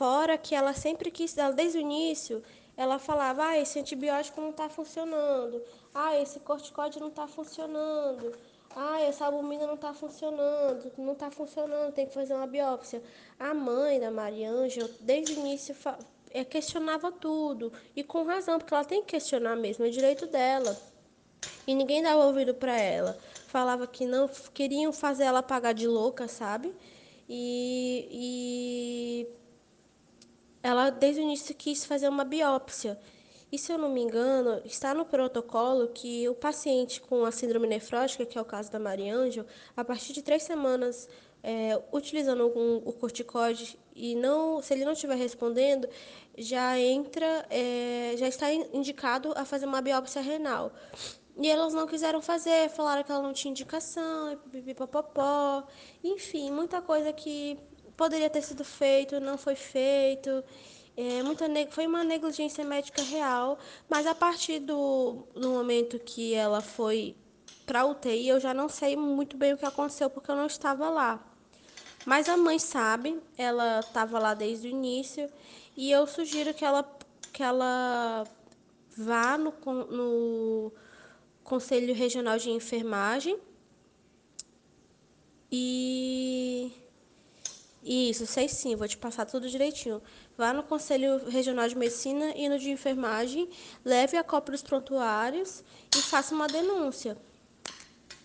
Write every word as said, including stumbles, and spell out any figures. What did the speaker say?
Fora que ela sempre quis, ela, desde o início, ela falava, ah, esse antibiótico não está funcionando, ah, esse corticóide não está funcionando, ah, essa albumina não está funcionando, não está funcionando, tem que fazer uma biópsia. A mãe da Maria Ângela, desde o início, é, questionava tudo, e com razão, porque ela tem que questionar mesmo, é direito dela. E ninguém dava ouvido para ela. Falava que não queriam fazer ela pagar de louca, sabe? E, e ela desde o início quis fazer uma biópsia. E se eu não me engano, está no protocolo que o paciente com a síndrome nefrótica, que é o caso da Maria Ângela, a partir de três semanas é, utilizando um, o corticoide e não, se ele não estiver respondendo, já entra, é, já está indicado a fazer uma biópsia renal. E elas não quiseram fazer, falaram que ela não tinha indicação, pipipipopopó, enfim, muita coisa que poderia ter sido feito, não foi feito. É, muita foi uma negligência médica real, mas a partir do, do momento que ela foi para U T I, eu já não sei muito bem o que aconteceu, porque eu não estava lá. Mas a mãe sabe, ela estava lá desde o início, e eu sugiro que ela, que ela vá no, no Conselho Regional de Enfermagem e... Isso, sei sim, vou te passar tudo direitinho. Vá no Conselho Regional de Medicina e no de Enfermagem, leve a cópia dos prontuários e faça uma denúncia.